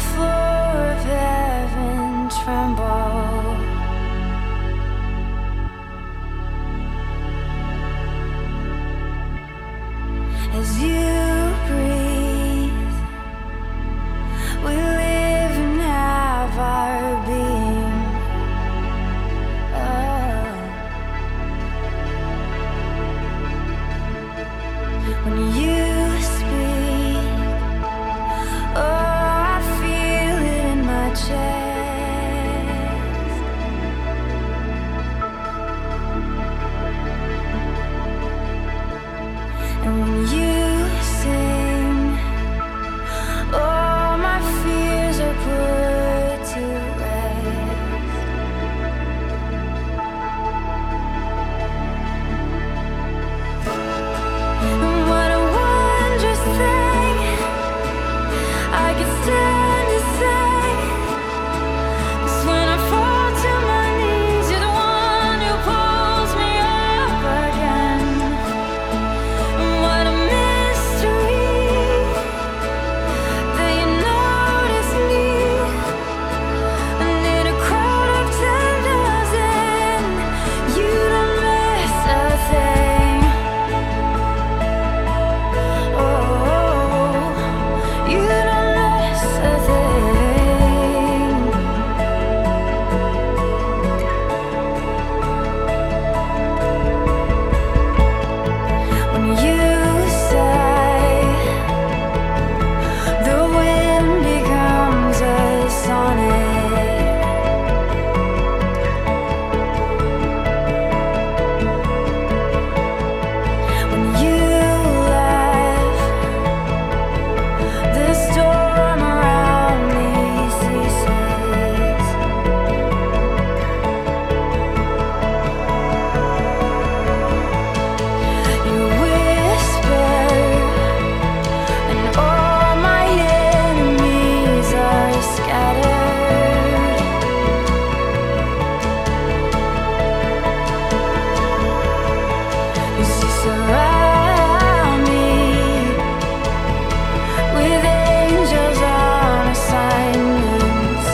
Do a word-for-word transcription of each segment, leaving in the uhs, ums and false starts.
floor of heaven tremble as you breathe. We live and have our being. Oh. When you speak, oh, I feel it in my chest. And when you sing, oh, my fears are put to rest. And what a wondrous thing I could stand to say. 'Cause when I fall to my knees, you're the one who pulls me up again. And what a mystery that you notice me. And in a crowd of ten thousand, you don't miss a thing. Oh, you don't miss a thing. When you say the wind becomes a sonnet, when you laugh, the storm around me ceases. You whisper, and all my enemies are scattered. You surround me with angels on assignments.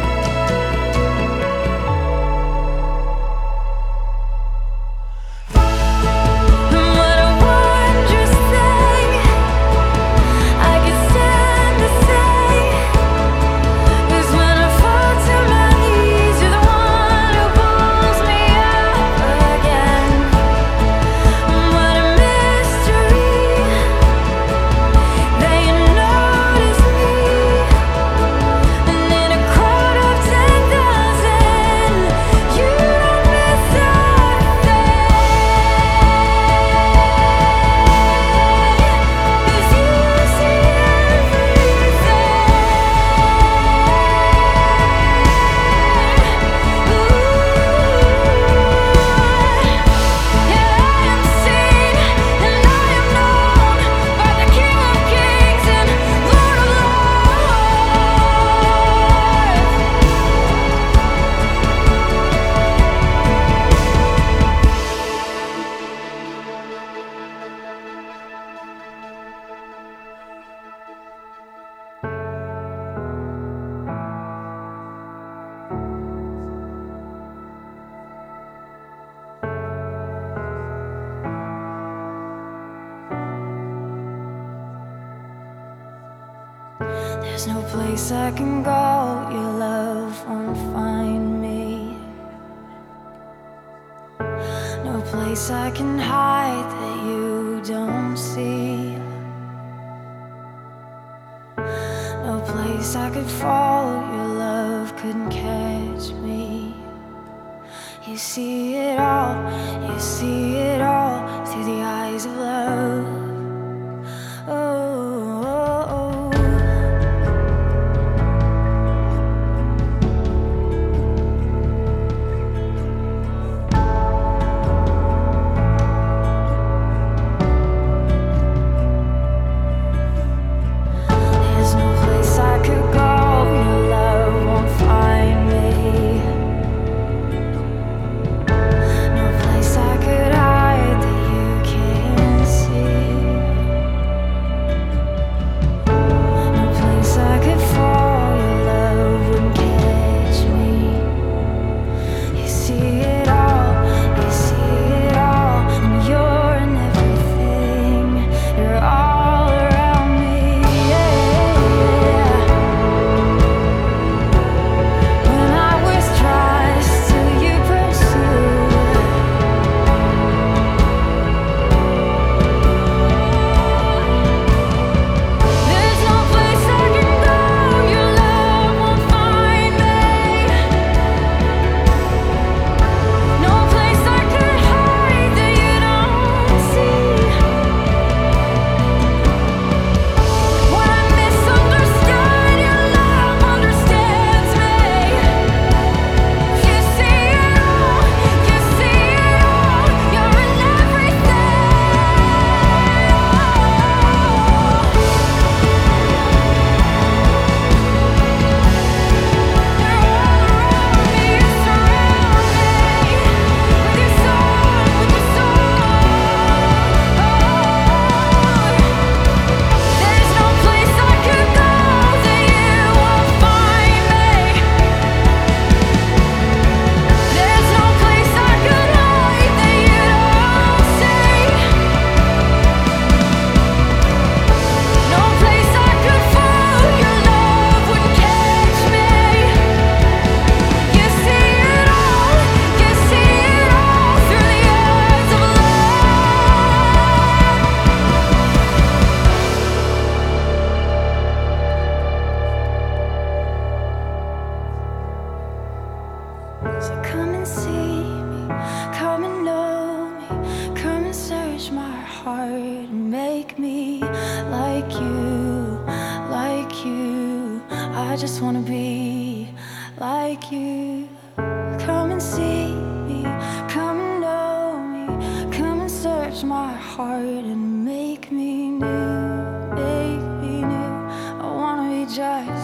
And what a wondrous thing I could stand to say. 'Cause when I fall to my knees, you're the one who pulls me up again. And what a mystery that you notice me. And in a crowd of ten thousand, you don't miss a thing. 'Cause you see everything. Ooh, yeah, I am seen and I am known by the King of Kings and Lord of There's no place I can go, your love won't find me. No place I can hide that you don't see. No place I could fall, your love couldn't catch me. You see it all, you see it all through the eyes of love. Oh, oh, oh. There's no place I could go, your love won't find me. No place I could hide. So come and see me, come and know me, come and search my heart and make me like you, like you. I just wanna be like you. Come and see me, come and know me, come and search my heart and make me new, make me new. I wanna be just